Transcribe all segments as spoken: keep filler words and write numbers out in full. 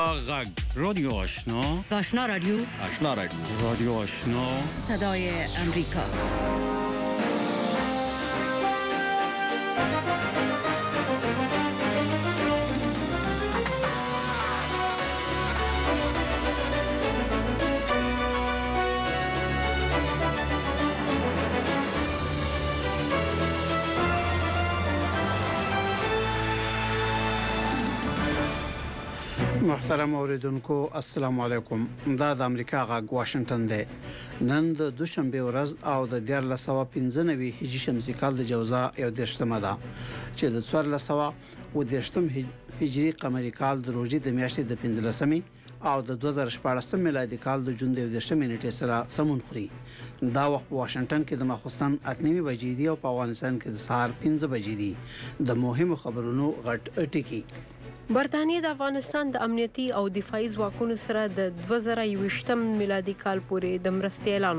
غږ رادیو آشنا آشنا رادیو آشنا رادیو رادیو آشنا صدای امریکا. محترم اوریدونکو السلام علیکم. دا د امریکا غږ واشنگټن دی. نن د دوشنبه ورځ او د دیارلس سوه پنځه نوي هجري شمسي کال د جوزا یو دېرشمه ده چې د څوارلس سوه اوه دېرشم هجري قمري کال د روژې د میاشتې د پنځلسمې او د دوه زره شپاړسم میلادي کال د جون د یو دېرشمې نیټې سره سمون خوري. دا وخت په واشنگټن کې د ماخوستن اته نیمې بجې دي او په افغانستان کې د سهار پنځه بجې دي. د مهمو خبرونو غټ ټکی. برتانیه د افغانستان د امنیتي او دفاعي ځواکونو سره د دوه زره یوویشتم میلادي کال پورې د مرستې اعلان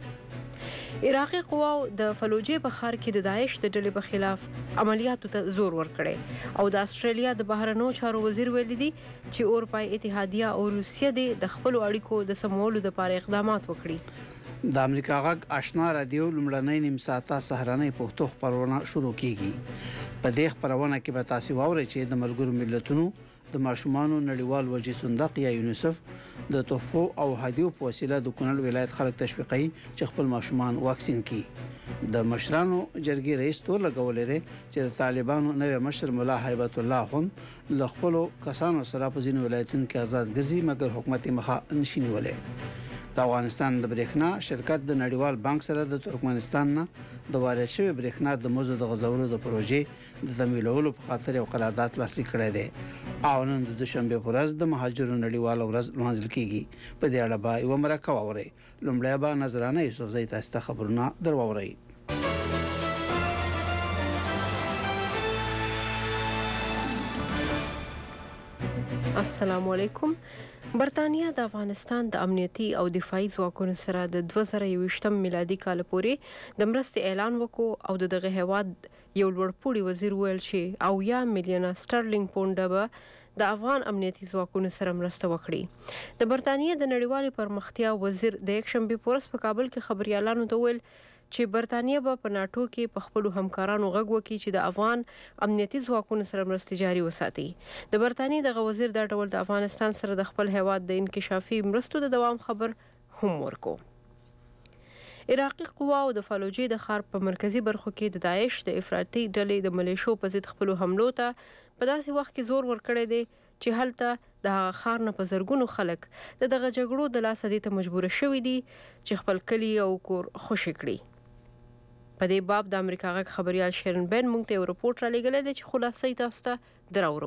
وکړ. عراقي قواو د فلوجې په ښار کې د داعش د ډلې په خلاف عملیاتو ته زور ورکړی او د استرالیا د بهرنیو چارو وزیر ویلي دي چې اروپای اتحادیه او روسیه د خپلو اړیکو د سمولو لپاره اقدامات وکړي. د امریکا غږ آشنا رادیو لومړنۍ نیم ساعته سهارنۍ پښتو خبرونه شروع کیږي. په دې خبرونه کې به تاسو واورئ چې د ملګرو ملتونو د ماشومانو نړیوال ورځې صندوق یا یونیسف د تحفو او هدیو په وسیله د کونړ ولایت خلک تشویقوي چې خپل ماشومان واکسین کړي. د مشرانو جرګې رئیس تور لګولې دی چې د طالبانو نوی مشر مولا هیبت الله خان له خپلو کسانو سره په ځینو ولایتونو کې آزاد ګرځي مګر حکومت یې مخه نشي نیولی. د افغانستان د برېښنا شرکت د نړیوال بانک سره د ترکمنستان نه د وارد شوی برېښنا د مزد د غځولو د پروژې د تمویلولو په خاطر یو قرارداد لاسلیک کړی دی او نن د دوشنبه په ورځ د مهاجرو نړیوال ورځ لمانځل کیږي. په دې اړه به یوه مرکه واورئ. لومړی به نظرانه یوسفزۍ تاسو ته خبرونه در واورئ. السلام علیکم. برتانیه د افغانستان د امنیتي او دفاعي ځواکونو سره د دوه زره یوویشتم میلادي کال پورې د مرستې اعلان وکړ او د دغه هیواد یو لوړپوړي وزیر ویل چې اویا میلیونه سټرلینګ پونډه به د افغان امنیتي ځواکونو سره مرسته وکړي. د برتانیې د نړیوالې پرمختیا وزیر د یکشنبې په ورځ په کابل کې خبریالانو ته ویل چې برتانیه به په ناټو کې په خپلو همکارانو غږ وکړي چې د افغان امنیتي ځواکونو سره مرستې جاري وساتي. د برتانیې دغه وزیر دا ډول د افغانستان سره د خپل هیواد د انکشافي مرستو د دوام خبر هم ورکو. عراقي قواو د فلوجې د ښار په مرکزي برخو کې د داعش د افراطي ډلې د ملیشو په ضد خپلو حملو ته په داسې وخت کې زور ورکړی دی چې هلته د هغه ښار نه په زرګونو خلک د دغه جګړو د لاسه دې ته مجبوره شوي دي چې خپل کلي او کور خوشي کړي. په دې باب د امریکا غږ خبريال شیرن بین موږ ته یو رپورټ را لېږلی دی چې خلاصې تاسو ته دراوړو.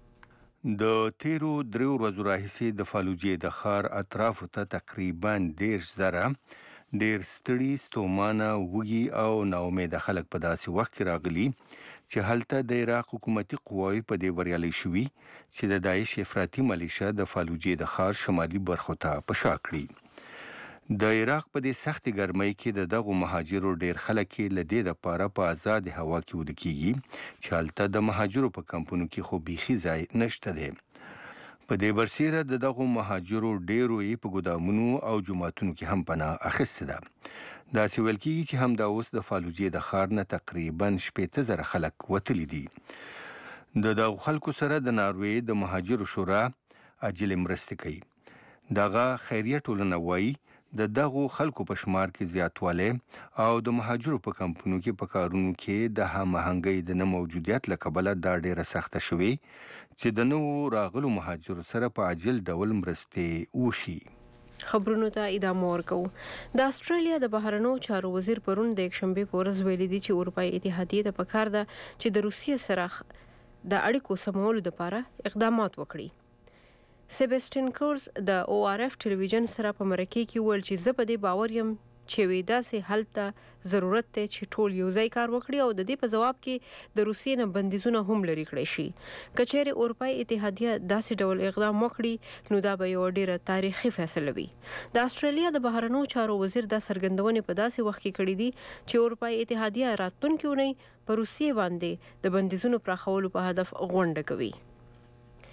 د تیرو دریو ورځو راهیسې د فلوجې د ښار اطرافو ته تقریبا دېرش زره ډېر ستړي ستومانه وږي او ناامیده خلک په داسې وخت کې راغلي چې هلته د عراق حکومتي قواوې په دې بریالۍ شوي چې د داعش افراطي ملیشه د فلوجې د ښار شمالي برخو ته په شا کړي. د عراق په دې سختې ګرمۍ کې د دغو مهاجرو ډېر خلک له دې دپاره په آزاد هوا کې وده کیږي چې هلته د مهاجرو په کمپونو کې خو بیخي ځای نشته دی. په دې برسیره د دغو مهاجرو ډېرو یې په ګودامونو او جوماتونو کې هم پناه اخیستې ده. داسې ویل کېږي چې همدا اوس د فلوجې د ښار نه تقریبا شپېته زره خلک وتلي دي. د دغو خلکو سره د ناروې د مهاجرو شورا عاجلې مرستې کوي. دغه خیریه ټولنه وایي د دغو خلکو په شمار کې زیاتوالی او د مهاجرو په کمپونو کې په کارونو کې د هماهنګۍ د نه موجودیت له کبله دا ډیره سخته شوې چې د نوو راغلو مهاجرو سره په عاجل ډول مرستې وشي. خبرونو ته ادامه ورکوو. د استرالیا د بهرنیو چارو وزیر پرون د یکشنبې په ورځ ویلي دي چې اروپای اتحادیې ته پکار ده چې د روسیې سره د اړیکو سمولو لپاره اقدامات وکړي. سیبسټین کورز د او آر اف ټلویزیون سره په مرکه کې ویل چې زه په دې باور یم چې وې داسې حل ته ضرورت دی چې ټول یو ځای کار وکړي او د دې په ځواب کې د روسیې نه بندیزونه هم لرې کړی شي. که چیرې اروپای اتحادیه داسې ډول اقدام وکړي نو دا به یوه ډېره تاریخي فیصله وي. د استرالیا د بهرنیو چارو وزیر دا څرګندونې په داسې وخت کې کړي دي چې اروپای اتحادیه راتلونکې اونۍ په روسیې باندې د بندیزونو پراخولو په هدف غونډه کوي.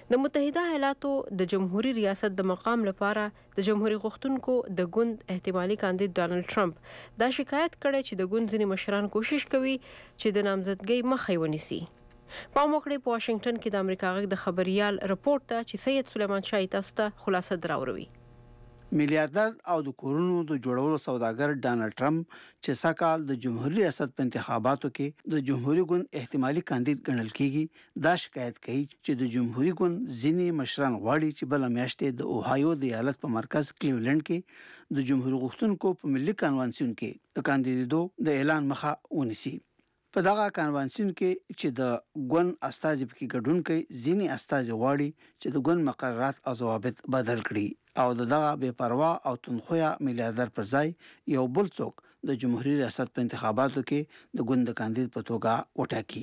د متحده ایالاتو د جمهوریت ریاست د مقام لپاره د جمهوریت غوښتونکو د ګوند احتمالي کاندید ډانلډ ټرمپ دا شکایت کړی چې د ګوند ځینې مشران کوشش کوي چې د نامزدګۍ مخه ونیسي. پام وکړئ په واشنگټن کې د امریکا غږ د خبريال رپورت ته چې سید سلیمان شاه تاسو ته خلاصه دراوروي. میلیارډر او د کورونو د جوړولو سوداګر ډانلډ ټرمپ چې سکهال د جمهوریت ریاست په انتخاباتو کې د جمهوریت ګوند احتمالي کاندید ګڼل کیږي دا شکایت کوي چې د جمهوریت ګوند ځینې مشران غواړي چې بل میاشتې د اوهایو د ایالت په مرکز کلیولند کې د جمهوریت غوښتونکو په ملي کنوانسیون کې د کاندیدو د اعلان مخه ونیسي. په دغه کنوانسیون کې چې د ګوند استازي پکې ګډون کوي ځینې استازي غواړي چې د ګوند مقررات او ضوابط بدل کړي او دغه بے پروا او تنخویا میلیارډر پر ځای یو بل څوک د جمهوریت ریاست په انتخاباتو کې د ګوند کاندید په توګه وټاکي.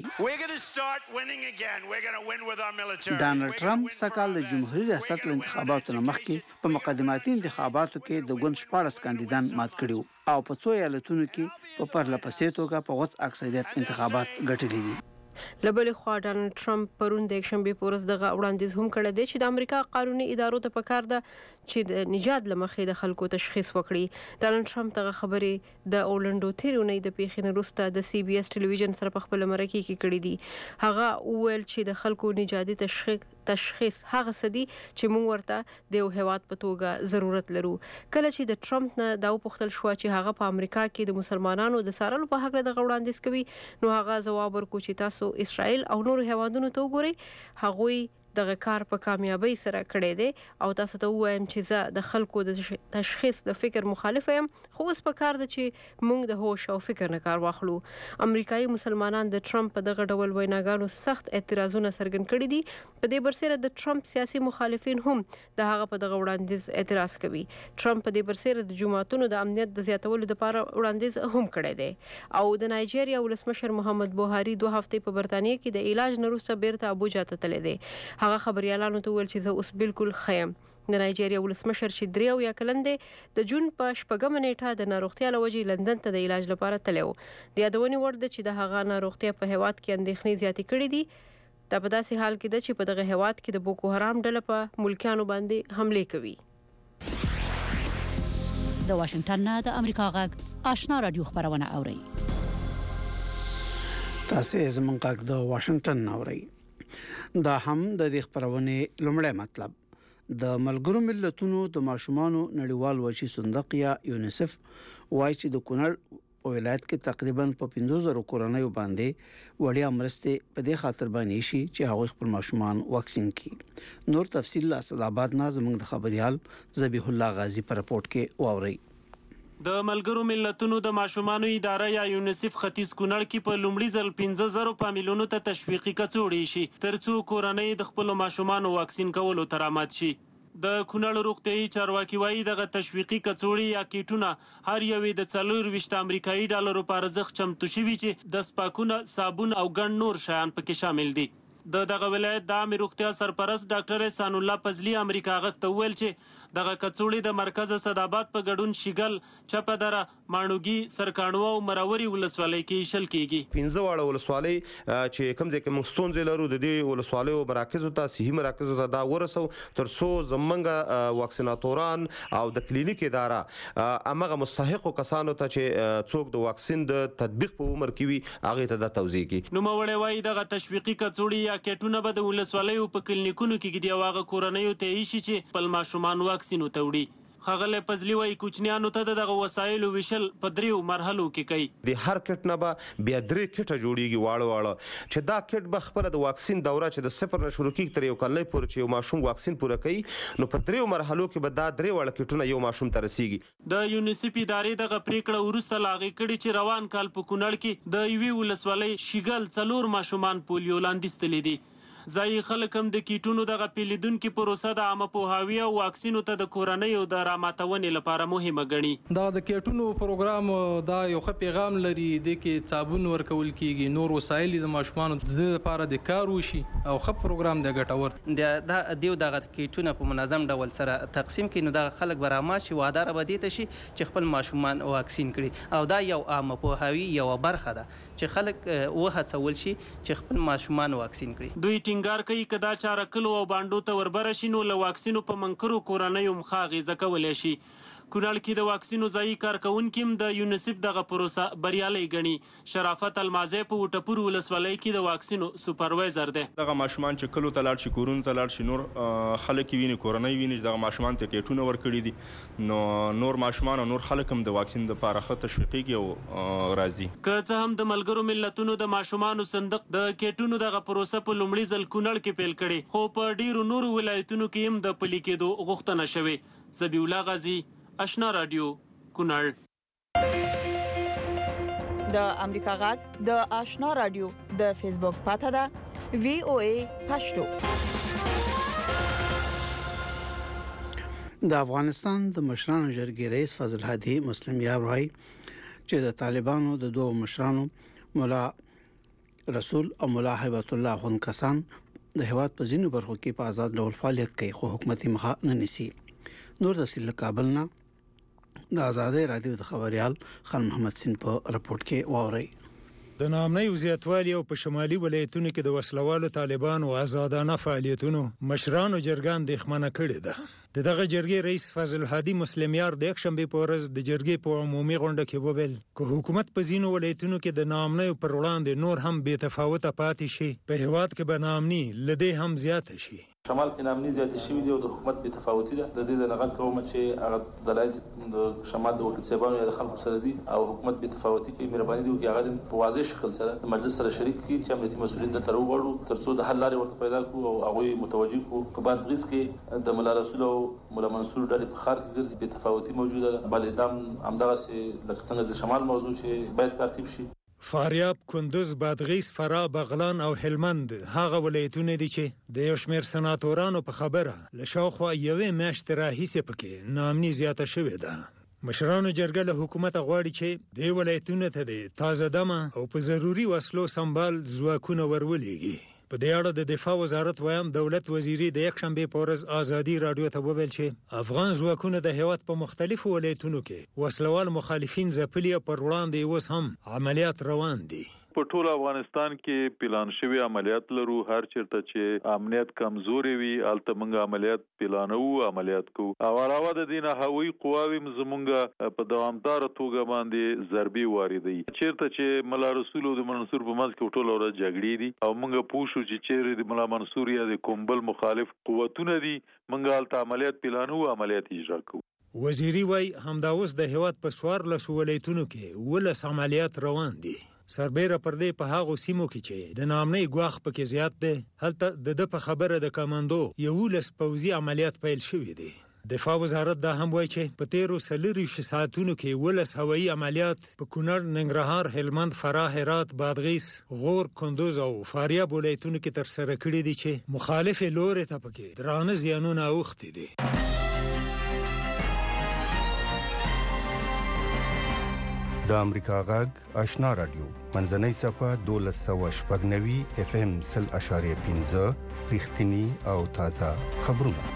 ډانلډ ټرمپ سکهال د جمهوریت ریاست له انتخاباتو مخکې په مقدماتي انتخاباتو کې د ګوند شپاړس کاندیدان مات کړي او په څو ایالتونو کې په پرله پسې توګه په غوڅ اکثریت انتخابات ګټلي دي. لبل خو ډانلډ ټرمپ پرون د یکشنبه په ورځ دغه وړاندیز هم کړی دی چې د امریکا قانوني ادارو ته پکار ده چې د نجات لمخې د خلکو تشخیص وکړي. ډانلډ ټرمپ دغه خبرې د اورلنډو تیرونی د پیښې وروسته د سی بي اس ټلویزیون سره په خپل مرکه کې کړې دي. هغه وویل چې د خلکو نجاتي تشخیص تشخیص هغه سدي چې موږ ورته د یو هیواد په توګه ضرورت لرو. کله چې د ټرمپ نه دا وپوښتل شو چې هغه په امریکا کې د مسلمانانو د سارلو په حق دغه وړاندیز کوي نو هغه ځواب ورکړ چې تاسو اسرائیل او نور هیوادونو ته وګورئ هغوی دغه کار په کامیابی سره کړی دی او تاسو ته وایم چې زه د خلکو د تشخیص د فکر مخالف یم خو اوس په کار ده چې موږ د هوش او فکر نه کار واخلو. امریکایي مسلمانان د ټرمپ په دغه ډول ویناګانو سخت اعتراضونه څرګند کړي دي. په دې برسره د ټرمپ سیاسي مخالفین هم د هغه په دغه وړاندیز اعتراض کوي. ټرمپ په دې برسره د جماعتونو د امنیت د زیاتولو لپاره وړاندیز هم کړی دی او د نایجیریا ولسمشر محمد بوهاري دوه هفتې په برتانیې کې د علاج نه وروسته بیرته ابوجا ته تللی دی. هغه خبريالانو ته ویل چې زه اوس بالکل خیم. د نایجیریا ولسمشر چې درې او یا کلن دی د جون په شپږمه نیټه د ناروغتیا له وجې لندن ته د علاج لپاره تللی و. د یادونې وړ ده چې د هغه ناروغتیا په هیواد کې اندېښنې زیاتې کړې دي. دا په داسې حال کې ده چې په دغه هیواد کې د بوکو حرام ډله په ملکیانو باندې حمله کوي. د واشنگټن نه د امریکا غږ آشنا رادیو خبرونه اوري. تاسو زمونږ غږ د واشنگټن اوري. دا هم د دې خبرونه لومړی مطلب. د ملګرو ملتونو د ماشومانو نړیوال وچی صندوق یا یونیسف وایي چې د کونړ په ولایت کې تقریبا په پنځه زره کورنۍ باندې وړیا مرستې په دې خاطر باندې شي چې هغه خپل ماشومان واکسین کړي. نور تفصیل لا اسداباد نه زموږ د خبريال ذبیح الله غازی په رپورت کې واوري. د ملګرو ملتونو د ماشومانو اداره یا یونیسف ختیځ کونړ کې په لومړي ځل پنځه زره فامیلونو ته تشویقي کڅوړې شي ترڅو کورنۍ د خپل ماشومانو واکسین کولو تر امید شي. د کونړ روغتيایي چارواکي وایي دغه تشویقي کڅوړې یا کیټونه هر یوې د څلور ویشت امریکایي ډالرو په ارزښت چمتو شوي چې د سپاکونه صابون او ګڼ نور شیان پکې شامل دي. د دغه ولایت د عامه روغتیا سرپرست ډاکټر احسان الله فضلي امریکا غږ ته ویل چې دغه کڅوړې د مرکز صداباد په ګډون شیګل چپدره ماڼوګي سرکانو او مراوري ولسوالۍ کې شل کېږي. پنځه واړه ولسوالۍ چې کوم ځای کې موږ ستونزې لرو د دې ولسوالیو مراکزو ته صحي مراکزو ته دا ورسو تر څو زمونږ واکسیناتوران او د کلینیک اداره امغه مستحق کسانو ته چې څوک د واکسین د تطبیق په عمر کې وي هغه ته د توضیح کی. نو موړې وایي دغه تشویقي کڅوړې یا کټونه به د ولسوالیو په کلینیکونو کې دی واغه کورنۍ ته شي چې خپل ماشومان واکسین وتوړي. خغله پزلی وای کوچنیانو ته دغه وسایل وشل په دریو مرحلو کې کوي. د هر کټ نه به بیا درې کټه جوړیږي واړه واړه چې دا کټ به خپل د واکسین دوره چې د صفر نه شروع کیږي تر یو کال پورې چې یو ماشوم واکسین پوره کوي نو په دریو مرحلو کې به دا درې واړه کټونه یو ماشوم ته رسیږي. د یونیسف ادارې دغه پریکړه ورسته لاغې کړي چې روان کال په کونړ کې د یوې ولسوالۍ شیګل څلور ماشومان پولیو لاندې ستلي دي. ځای خلک هم د کیټونو دغه پیلیدونکو پروسه د عامه پوهاوی او واکسینو ته د کورنۍ او د راماتونې لپاره مهمه ګڼي. دا د کیټونو پروګرام دا یو ښه پیغام لري د کې صابون ورکول کیږي نور وسایل د ماشومانو د لپاره د کار وشي او ښه پروګرام دی ګټور. دا دیو دغه کیټونه په منظم ډول سره تقسیم کړي نو د خلک برامه شي واده را بدی ته شي چې خپل ماشومان واکسین کړي او دا یو عامه پوهاوی یو برخه ده چې خلک وهڅول شي چې خپل ماشومان واکسین کړي. دوی ټینګار کوي کدا چاره کلو او باندو ته وربره شي نو له واکسینو په منکرو کورنیو مخه اغېزه کولی شي. کونړ کې د واکسینو ځایي کارکونکي هم د یونیسف دغه پروسه بریالۍ ګڼي. شرافت المازی په وټپور ولسوالۍ کې د واکسینو سوپروایزر دی. دغه ماشومان چې کلو ته لاړ شي کورونو ته لاړ شي نور خلک ویني کورنۍ ویني دغه ماشومان ته کیټونه ورکړي دي نو نور ماشومان او نور خلک هم د واکسین لپاره ښه تشویقیږي او راځي. که څه هم د ملګرو ملتونو د ماشومانو صندوق د کیټونو دغه پروسه په لومړي ځل کونړ کې پیل کړي خو په ډیرو نورو ولایتونو کې هم د پلي کېدو غوښتنه شوې. ذبیح الله غازی، آشنا رادیو، کونړ. د امریکا غږ د آشنا رادیو د فیسبوک پاته ده وی او ای پښتو. د افغانستان د مشرانو جرګې رئیس فضل هادي مسلم یار وایي چې د طالبانو د دوه مشرانو مولا رسول او مولا هیبت الله خون کسان د هواد په ځینو برخو کې په آزاد ډول فعالیت کوي خو حکومتي مخه نه نیسي. نور د سیل کابل نه د آزادۍ رادیو د خبريال خان محمد سین په رپورت کې واوري. د نامنۍ وزیاتوالي او په شمالي ولایتونو کې د وسلوالو طالبانو آزادانه فعالیتونو مشرانو جرګان د خمنه کړي ده. د دغه جرګې رئیس فضل هادي مسلم یار د یکشنبه په ورځ د جرګې په عمومي غونډه کې وویل چې حکومت په ځینو ولایتونو کې د نامنۍ پر وړاندې نور هم بې تفاوته پاتې شي په هیواد کې به نامنۍ لدې هم زیاته شي. شمال کې نامنۍ زیاتې شوې دي او د حکومت بې تفاوتي ده. د دې د نغت کوم چې هغه دلایل د شمال د وکیل صاحبانو یا د خلکو سره دي او حکومت بې تفاوتي کوي مهرباني دي وکړي هغه په واضح شکل سره د مجلس سره شریک کړي چې امنیتي مسؤلیت دلته راوړو ترڅو د حل لارې ورته پیدا کړو او هغه متوجه کړو. په بادغیس کې د مولا رسول او مولا منصور ډلې په خار کې ګرځي بې تفاوتي موجوده ده. بل ادم همدغسې لکه څنګه د شمال موضوع چې باید تعقیب شي. فاریاب، کندوز، بادغیس، فراه، بغلان او هلمند هغه ولایتونه دي چې د یو شمېر سناتورانو په خبره له شاوخوا یوې میاشتې راهیسې پکې ناامني زیاته شوې ده. مشرانو جرګه له حکومت غواړي چې د ولایتونو ته د تازه دمه او په ضروري وسلو سمبال ځواکونه ورولېږي. په دې اړه د دفاع وزارت ویان دولت وزیري د یکشنبه په ورځ آزادي رادیو ته وویل چې افغان ځواکونه د هیواد په مختلفو ولایتونو کې وسلوال مخالفین ځپلي پر وړاندې اوس هم عملیات روان دي. په ټول افغانستان کې پلان شوی عملیات لرو. هر چیرته چې امنیت کمزوري وي الته موږ عملیات پلانو عملیات کو او علاوه د دینه هوایي قواوی زمونږ په دوامدار توګه باندې ضربي واردي. چیرته چې مولا رسول او د منصور په منځ کې ټول ورځ جګړې دي او موږ پوښو چې چیرې د مولا منصور یا د کومبل مخالف قوتونه دي موږ الته عملیات پلانو عملیات اجرا کوو. وزیري وای همدا اوس د هیواد په سوار لسو ولایتونو کې ولس عملیات روان دي. سربېره پر دې په هغو سیمو کې چې د نامنۍ ګواښ پکې زیات دی هلته د ده په خبره د کمانډو یولس پوځي عملیات پیل شوي دي. دفاع وزارت دا هم وایي چې په تیرو څلورویشت ساعتونو کې ولس هوایي عملیات په کونړ، ننګرهار، هلمند، فراه، هرات، بادغیس، غور، کندوز او فاریاب ولایتونو کې ترسره کړي دي چې مخالفې لوري ته پکې درانه زیانونه اوښتي دي. د امریکا غږ آشنا رادیو منځنۍ صفه دولس سوه شپږ نوي اف ام سل اشاریه پنځه رښتینی او تازه خبرونه.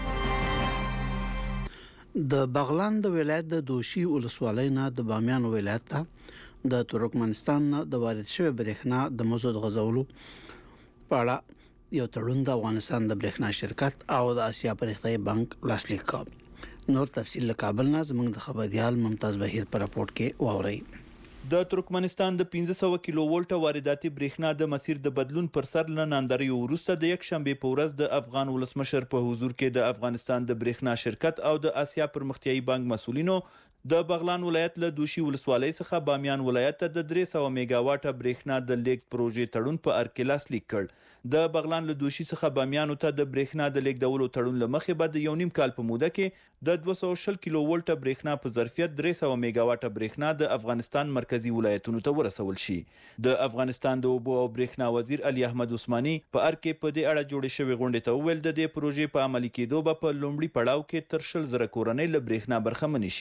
د بغلان د ولایت د دوشي ولسوالۍ نه د بامیان ولایت ته د ترکمنستان نه د وارد شوی برېښنا د مزد غځولو په اړه یو تړون د افغانستان د برېښنا شرکت او د اسیا پرمختیایي بانک لاسلیک کړ. نور تفصیل له کابل نه زموږ د خبريال ممتاز بهیر پر راپورټ کې واوري. د ترکمنستان د پنځه سوه کیلو ولټه وارداتي برېښنا د مسیر د بدلون پر سر له ناندریو وروسته د یک شنبه په ورځ د افغان ولسمشر په حضور کې د افغانستان د برېښنا شرکت او د اسیا پرمختیایي بانک مسؤلینو د بغلان ولایت له دوشي ولسوالۍ څخه بامیان ولایت ته د درې سوه میگا واټه برېښنا د لیږد پروژې تړون په ارکلاس لیک کړ. د بغلان له دوشي څخه بامیانو ته د برېښنا د لیږدولو تړون له مخې به د یو نیم کال په موده کې د دوه سوه شل کیلو ولټه برېښنا په ظرفیت درې سوه میگا واټه برېښنا د افغانستان مرکزی ولایتونو ته ورسول شي. د افغانستان د اوبو او برېښنا وزیر علي احمد عثماني په ار کې په دې اړه جوړې شوې غونډې ته وویل د دې پروژې په عملي کېدو به په لومړي پړاو کې تر شل زره کورنۍ له برېښنا برخمنې شي. برای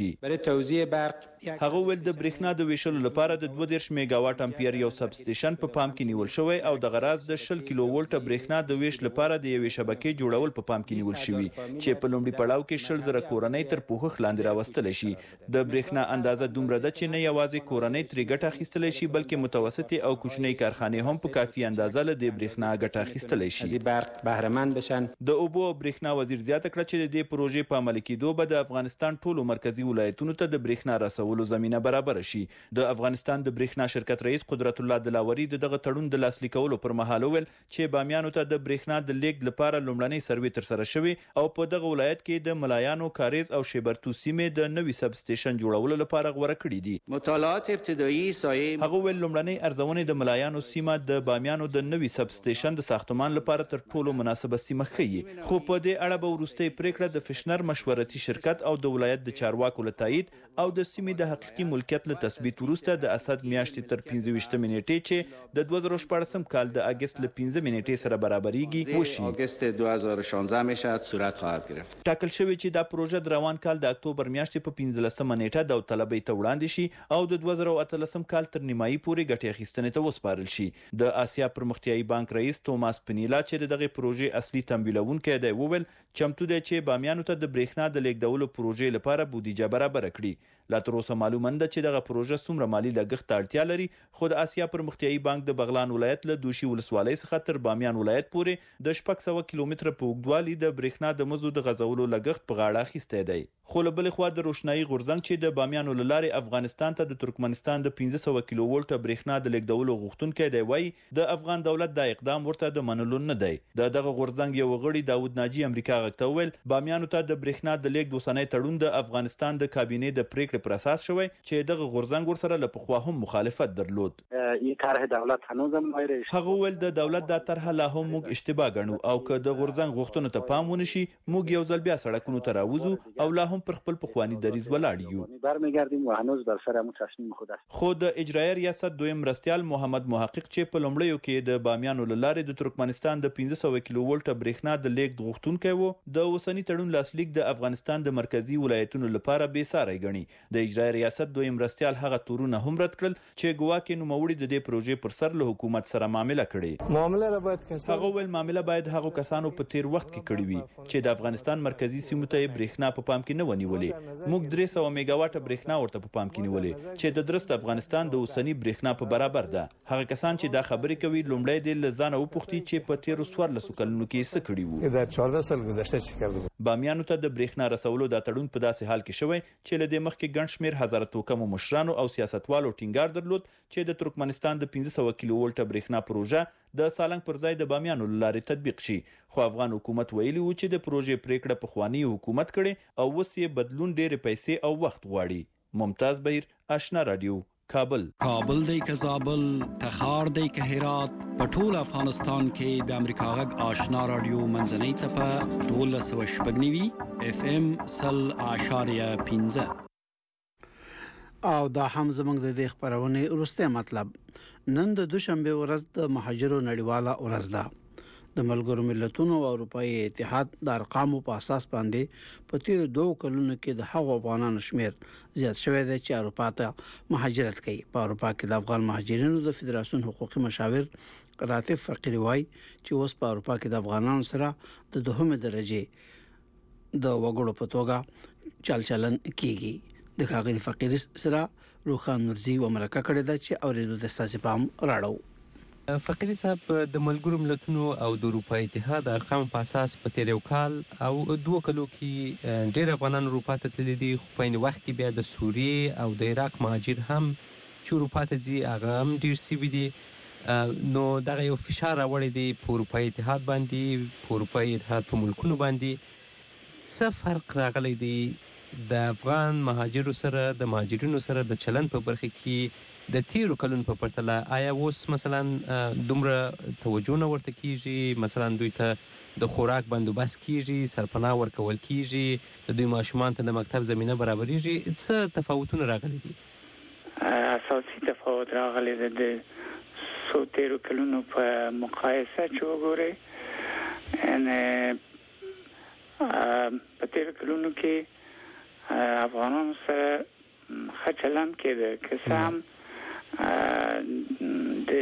توزیع برق هغه ول د برېښنا د ویشلو لپاره د دوه دېرش میگاواټ امپیر یو سب سټیشن په پام کې نیول شوی او د غراز د شل کیلو ولټ برېښنا د ویش لپاره د یوې شبکې جوړول په پام کې نیول شوی چې په لومړي پړاو کې شل زره کورنۍ تر پوښښ لاندې راوستل شي د برېښنا اندازه دومره ده چې نه یوازې کورنۍ ترې ګټه اخیستلی شي بلکې متوسطې او کوچنۍ کارخانې هم په کافي اندازه له دې برېښنا ګټه اخیستلی شي برق بهرهمند بشن. د اوبو او برېښنا وزیر زیاته کړه چې د دې پروژې په عملي کېدو به د افغانستان ټولو مرکزی ولایتونو ته د برېښنا رسولو زمینه برابر شي. د افغانستان د برېښنا شرکت رئیس قدرت الله دلاوري د دغه تړون د لاسلیک کولو پر مهال ویل چې بامیانو ته د برېښنا د لیږد لپاره لومړنی سروې تر سره شوی او په دغه ولایت کې د ملایانو کاریز او شیبرتو سیمې د نوي سب سټیشن جوړولو لپاره غوړه کړې دي. مطالعات ابتدایي سایه هغه ویل لومړنی ارزونې د ملایانو سیمه د بامیانو د نوي سب سټیشن د ساختمان لپاره تر ټولو مناسبه سیمه ښیي خو په دې اړه به وروستۍ پریکړه د فشنر مشورتي شرکت او د ولایت د چارواکو له تایید او د سیمې د حقیقي ملکیت له تثبیت وروسته د اسد میاشتې تر پنځه ویشت نیټې چې د دوه زره شپاړسم کال د اگست له پنځه نیټې سره برابرېږي وشي. اگست دوه هزار و شانزده میشد صورت خواهد گرفت. ټاکل شوی چې دا پروژه د روان کال د اکتوبر میاشتې په پنځلسمه نیټه داوطلبۍ ته وړاندې شي او د دوه زره او اتلسم کال تر نیمایي پورې ګټې اخیستنې ته وسپارل شي. د آسیا پرمختیایي بانک رئیس توماس پنیلا چې د دغه پروژې اصلي تمویلونکی دی وویل چمتو دی چې بامیانو ته د برېښنا د لیږدولو پروژې لپاره بودیجه برابر کړي. لا تر اوسه معلومه نه ده چې دغه پروژه څومره مالي لګښت ته اړتیا لري خو د آسیا پرمختیایي بانک د بغلان ولایت له دوشي ولسوالۍ څخه تر بامیان ولایت پورې د شپږ سوه کیلومتره په اوږدوالي د برېښنا د مزو د غځولو لګښت په غاړه اخیستی دی. خو له بلې خوا د روشنایي غورځنګ چې د بامیانو له لارې افغانستان ته د ترکمنستان د پنځه سوه کیلو ولټه برېښنا د لیږدولو غوښتونکی دی وایي د افغان دولت دا اقدام ورته د منلو نه دی. د دغه غورځنګ یو غړي داود ناجي امریکا غږ ته وویل بامیانو ته د برېښنا د لیږد اوسنی تړون د افغانستان د کابینې د پریکړې پر اساس شوی چې دغه غورځنګ ورسره له پخوا هم مخالفت درلود. این طرح دولت هنوزم مایرش هغه ول د دولت د طرح لا هم موږ اشتباه ګڼو او که د غورځنګ غوښتنو ته پام ونشي موږ یو ځل بیا سړکونو ته راوځو او لا هم پر خپل پخوانی دریځ ولاړ یو. برمیگردیم و هنوز بر سر همون تصمیم خود است. خو د اجرایي ریاست دویم مرستیال محمد محقق چې په لومړیو کې د بامیانو له لارې د ترکمنستان د پنځه سوه کیلو ولټه برېښنا د لیږد غوښتونکی و د اوسني تړون لاسلیک د افغانستان د مرکزی ولایتونو لپاره بې ساری ګڼي. د اجرایي ریاست دویم مرستیال هغه تورونه هم رد کړل چې ګواکې نوموړي د دې پروژې پر سر له حکومت سره معامله کړې. معامله را باید کنسل هغه ول معامله باید هغه کسانو په تیر وخت کې کړې وي چې د افغانستان مرکزی سیمو ته برېښنا په پام کې نه ونیولې. موږ درې سوه میگاواټه برېښنا ورته په پام کې نیولې چې د درست افغانستان د اوسنی برېښنا په برابر ده. هغه کسان چې دا خبرې کوي لومړی د لزانه وپوښتي چې په تیر څوارلسو کلونو کې څه کړي وو. در چهارده سال گذشته چی کردو؟ بامیانو ته د برېښنا رسولو دا تړون په داسې حال کې شوی چې له دې مخکې ګڼ شمېر هزاره توکمو مشرانو او سیاستوالو ټینګار درلود چې د ترکمنستان د پنځه سوه کیلو ولټه برېښنا پروژه د سالنګ پر ځای د بامیانو له لارې تطبیق شي. خو افغان حکومت ویلي و چې د پروژې پریکړه پخوانی حکومت کړي او اوس یې بدلون ډېرې پیسې او وخت غواړي. ممتاز بهیر آشنا رادیو کابل. کابل دی که زابل تخار دی که هرات په ټول افغانستان کې د امریکا غږ آشنا رادیو منځنۍ څپه دولس سوه شپږ نوي اف ام سل اعشاریه پنځه او دا هم زموږ د دې خپرونې وروستی مطلب. نن د دوشنبه ورځ د مهاجرو نړیواله ورځ ده. د ملګرو ملتونو او اروپایي اتحاد د ارقامو په اساس باندې په تیر دوه کلونو کې د هغو افغانانو شمیر زیات شوی دی چې اروپا ته مهاجرت کوي. په اروپا کې د افغان مهاجرینو د فدراسیون حقوقي مشاور راتب فقیری وایي چې اوس په اروپا کې د افغانانو سره د دوهمه درجه د وګړو په توګه چل چلن کیږي. د ښاغلي فقیری سره روخان نورزي و مرکه کړې ده چې اورېدو د ستاسې پام راړو. فقیری صاحب د ملګرو ملتونو او د اروپایي اتحاد ارقام په اساس په تیر یو کال او دوه کلو کې ډېر افغانان اروپا ته تللي دي خو په عین وخت کې بیا د سوریې او د عراق مهاجر هم چې اروپا ته ځي هغه هم ډېر سوي دي. نو دغه یو فشار راوړی دی په اروپایي اتحاد باندې په اروپایي اتحاد په ملکونو باندې. څه فرق راغلی دی د افغان مهاجرو سره د مهاجرینو سره د چلن په برخه کې د تیرو کلونو په پرتله؟ آیا اوس مثلا دومره توجه نه ورته کیږي؟ مثلا دوی ته د خوراک بندوبست کیږي، سرپناه ورکول کیږي، د دوی ماشومان ته د مکتب زمینه برابریږي؟ څه تفاوتونه راغلي دي؟ اساسي تفاوت راغلی دی د څو تیرو کلونو په مقایسه چې وګورئ. یعنې په تیرو کلونو کې افغانانو سره خچلن کېده که سم د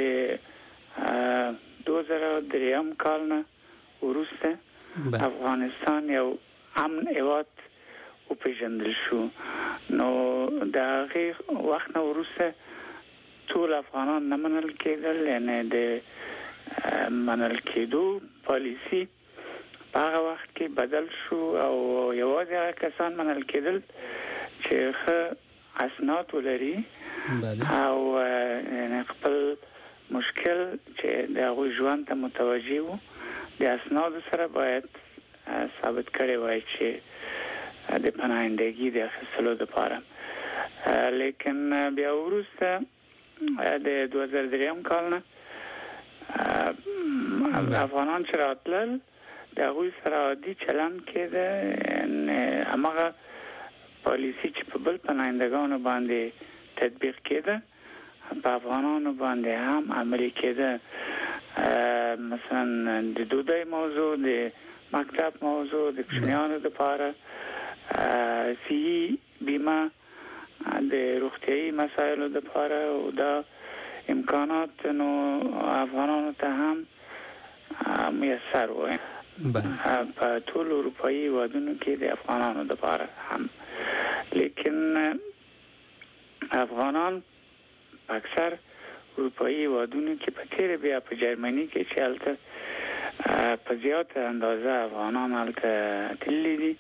دوه زره دریم کال نه وروسته افغانستان یو امن هیواد وپېژندل شو. نو د هغې وخت نه وروسته ټول افغانان نه منل کېدل، یعنې د منل کېدو پالیسي په هغه وخت کې بدل شو او یوازې هغه کسان منل کېدل چې ښه اسناد ولري او خپل مشکل چې د هغوی ژوند ته متوجه وو د اسنادو سره باید ثابت کړی وای چې د پناهندګي د اخیستلو دپاره. لیکن بیا وروسته د دوه زره دریم کال نه افغانان چې راتلل د هغوی سره عادي چلند کېده، هماغه پالیسي چې په بل پناهندګانو باندې تطبیق کېده په افغانانو باندې هم عملي کېده. مثلا د ډوډۍ موضوع، د مکتب موضوع، د کوچنیانو دپاره صحي بیمه، د روغتیایي مسایلو دپاره او دا امکانات نو افغانانو ته هم میسر وای په ټول اروپایي هیوادونو کې د افغانانو دپاره هم. لیکن افغانان اکثر اروپایي هیوادونو کې په تیره بیا په جرمني کې چې هلته په زیاته اندازه افغانان هلته تللی دي.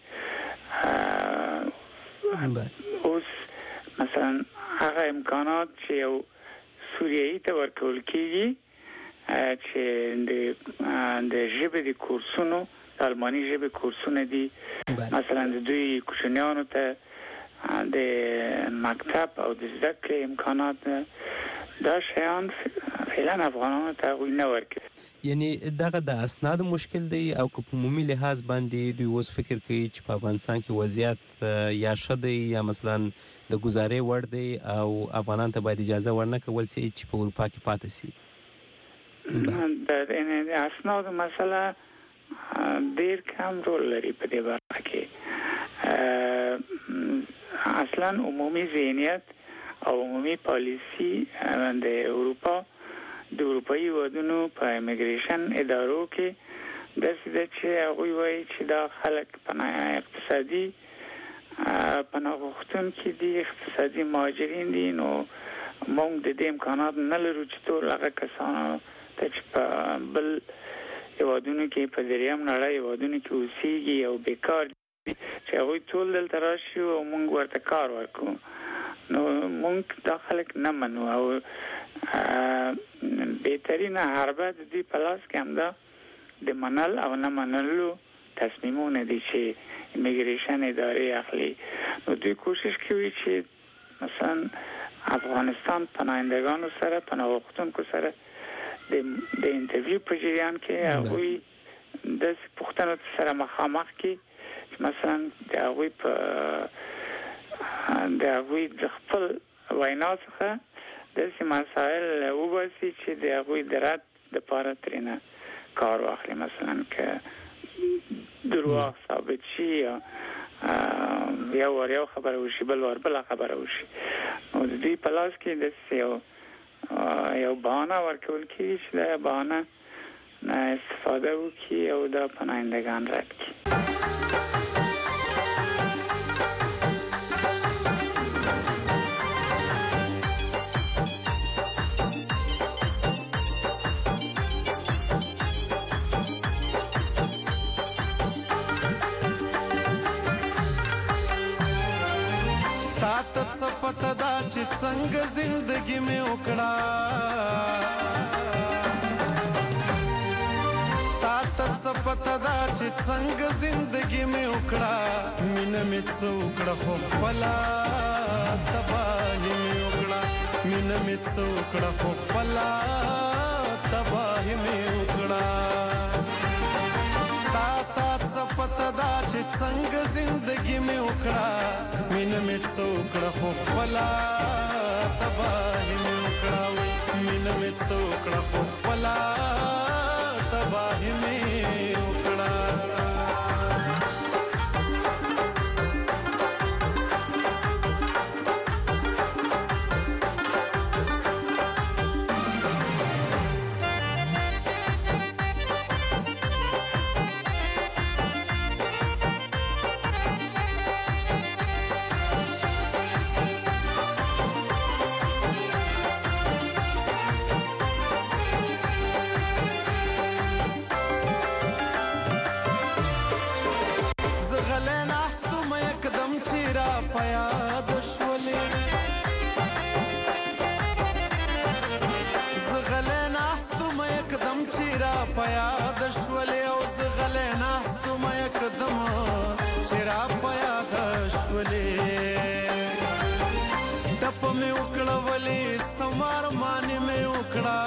اوس مثلا هغه امکانات چې یو سوریایي ته ورکول کېږي چې د ژبې د کورسونو د الماني ژبې کورسونه دي، مثلا د دوی کوچنیانو ته د مکتب او د زده کړې امکانات، دا شیان فعلا افغانانو ته هغوی نه ورکوي. یعنی دغه د اسناد مشکل دی او که په عمومي لحاظ باندې دوی اوس فکر کوي چې په افغانستان کې وضعیت یا ښه دی یا مثلا د ګزارې وړ دی او افغانان ته باید اجازه ورنه کول شي چې په اروپا کې پاتې شي. د اسنادو مسله ډېر کم رول لري په دې برخه کې. اصلا عمومي ذهنیت او عمومي پالیسي د اروپا د اروپایي هیوادونو په امیګریشن ادارو کې داسې ده چې هغوی وایي چې دا خلک پناه اقتصادي پناه غوښتونکي دي، اقتصادي مهاجرین دي. نو موږ د دې امکانات نه لرو چې ټول هغه کسانو ته چې په بل هیوادونو کې په دریم نړۍ هیوادونو کې اوسېږي او بیکار دي چې هغوی ټول دلته راشي او موږ ورته کار ورکړو. نو موږ دا خلک نه منو او بهترینه حربه د دوی په لاس کې همدا د منل او نه منلو تصمیمونه دي چې امیګریشن ادارې اخلي. نو دوی کوشش کوي چې مثلا افغانستان پناهندګانو سره پناه غوښتونکو سره د انټرویو په جریان کې هغوی داسې پوښتنو سره مخامخ کړي چې مثلا د هغوی په د هغوی د خپل وینا څخه داسې مسایل وباسي چې د هغوی د رد دپاره ترېنه کار واخلي. مثلا که دروغ ثابت شي یا یو وار یو خبره وشي بل وار بله خبره وشي، نو د دوی په لاس کې داسې یو یو بهانه ورکول کېږي چې دا بهانه نه استفاده وکړي او دا پناهندګان رد کړي. پته دا چې څنګه زندگی مې وکړه، تا ته څه پته دا چې څنګه زندگی مې وکړه، مینه مې څه وکړه خو خپله تباهي مې وکړه، مینه مې څه وکړه خو خپله تباهي مې وکړه. تا ته څه پته دا چې څنګه زندگی مې وکړه، مینه مې څه وکړه خو خپله تباهي مې وکړه، مینه مې څه وکړه خو خپله تباهي مې وکړه. پیاد شولې زغلې ناستو مې یکدم چې را پیاد شولې او زغلې ناستو مې یکدم چې را پیاد شولې ټپ مې وکړه ولې سمار مانې مې وکړه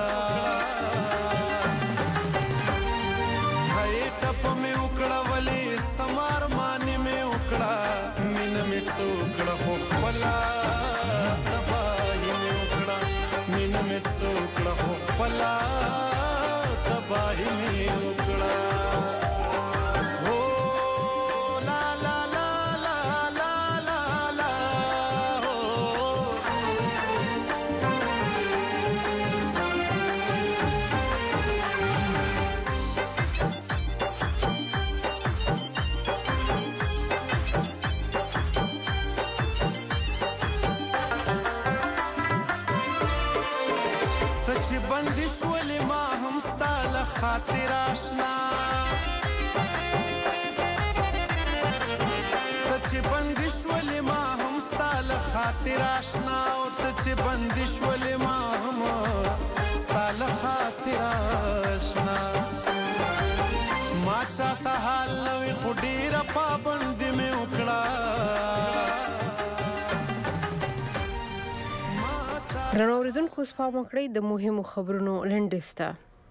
هاي ټپ مې وکړه ولې سمار مانې مې وکړه مینه مې څوکړه خو خپله تباهي مې وکړه مینه مې څوکړه خو خپله تباهي مې وکړه بندش ولې ما هم ستا له خاطر آشنا ته چې بندش ولې ما هم ستا له خاطر آشنا او ته چې بندش ولې ما هم ستا له خاطر آشنا ما چاته حال نه وي خو ډېره پابندي مې وکړه درنو اوریدونکو سپام وکړئ د مهمو خبرونو لنډیسته.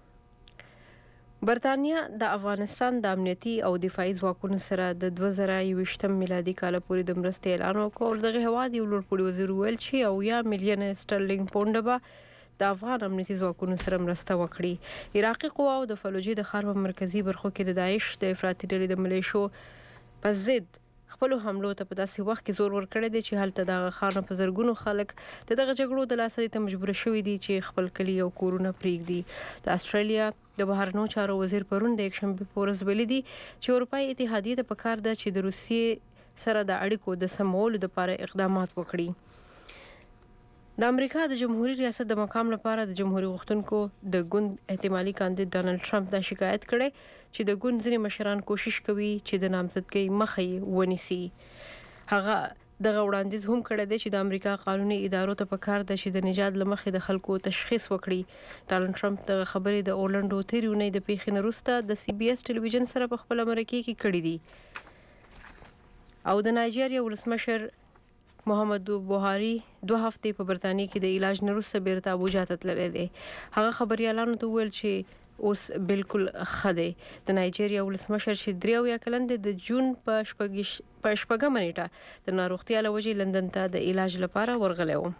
برتانیا د افغانستان د امنیتي او دفاعي ځواکونو سره د دوه زره یوویشتم میلادي کال پورې د مرستې اعلان وکړ او دغه هیواد یو لوړپوړي وزیر وویل چې اویا میلیونه سټرلینګ پونډه به د افغان امنیتي ځواکونو سره مرسته وکړي. عراقي قواو د فلوجې د ښار په مرکزي برخو کې د داعش د افراطي ډلې د ملیشو په ضد خپل حملو ته په داسې وخت کې زور ورکړی دی چې هلته دغه ښار په زرګونو خلک د دغه جګړو د لاسه ته مجبور شوي دي چې خپل کلي او کورونه پرېږدي. د استرالیا د بهرنیو چارو وزیر پرون د یکشنبې په ورځ ویلي دي چې اروپایي اتحادیې ته پکار ده چې د روسیې سره د اړیکو د سمولو لپاره اقدامات وکړي. د امریکا د جمهوریت ریاست د مقام لپاره د جمهوریت غوښتونکو د ګوند احتمالي کاندید ډانلډ ټرمپ دا شکایت کړی چې د ګوند ځینې مشران کوشش کوي چې د نامزدګۍ مخه یې ونیسي. هغه دغه وړاندیز هم کړی دی چې د امریکا قانوني ادارو ته پکار ده چې د نژاد له مخې د خلکو تشخیص وکړي. ډانلډ ټرمپ دغه خبرې د اورلنډو تېرې اونۍ د پیښې نه وروسته د سی بي اس ټلویزیون سره په خپله مرکې کې کړي دي. او د نایجیریا ولسمشر محمد بوهاري دوه هفتې په برتانیې کې د علاج نه وروسته بیرته ابوجا ته تللی دی. هغه خبریالانو ته وویل چې اوس بالکل ښه دی. د نایجیریا ولسمشر چې درې اویا کلن دی د جون په شپږمه نیټه د ناروغتیا له وجې لندن ته د علاج لپاره ورغلی و.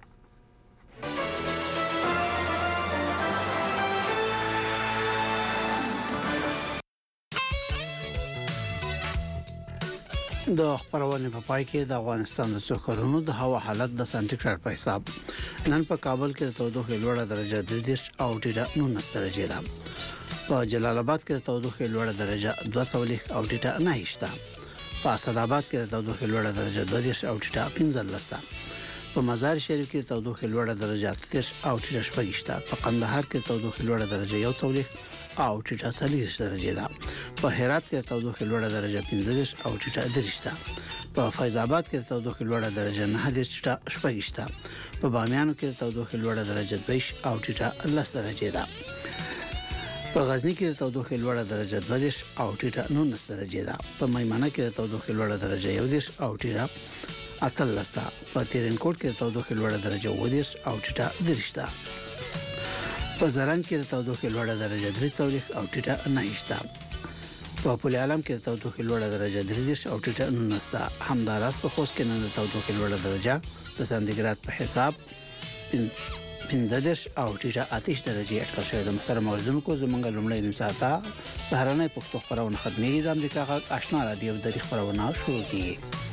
د خبرونه په پای کې د افغانستان د څو کورونو د هوا حالت د سانتیګریډ په حساب نن په کابل کې د تودوخې لوړه درجه درې او ټیټه نولس درجه ده. په جلال آباد کې د تودوخې لوړه درجه دوه څلوېښت او ټیټه نهه ده. په اسد آباد کې د تودوخې لوړه درجه دوه او ټیټه پنځه ده. په مزار شریف کې د تودوخې لوړه درجه اته او ټیټه شپږ ده. په قندهار کې د تودوخې لوړه درجه یو څلوېښت او ټیټه څلوېښت درجه ده. په هرات کې د تودوخې لوړه درجه پنځه او ټیټه درې ده. په فیض آباد کې د تودوخې لوړه درجه نه ټیټه شپږ ده. په بامیان کې د تودوخې لوړه درجه دوه او ټیټه لس درجه ده. په غزنی کې د تودوخې لوړه درجه دوه او ټیټه نولس درجه ده. په میمنه کې د تودوخې لوړه درجه یو او ټیټه اتلس ده. په تیرنکوټ کې د تودوخې لوړه درجه اوه او ټیټه درې ده. په زرنج کې د تودوخې لوړه درجه درې څلوېښت او ټیټه نهه ده. په پل علم کې د تودوخې لوړه درجه درې او ټیټه نولس ده. همداراز په خوست کې نن د تودوخې لوړه درجه د سانتیګریډ په حساب پنځه او ټیټه اته درجه اټکل شوې ده. محترم اوریدونکو زموږ لومړی نیم ساعته سهارنۍ پښتو خبرونه ختمېږي. د امریکا غږ آشنا رادیو د خبرونه شروع کیږي.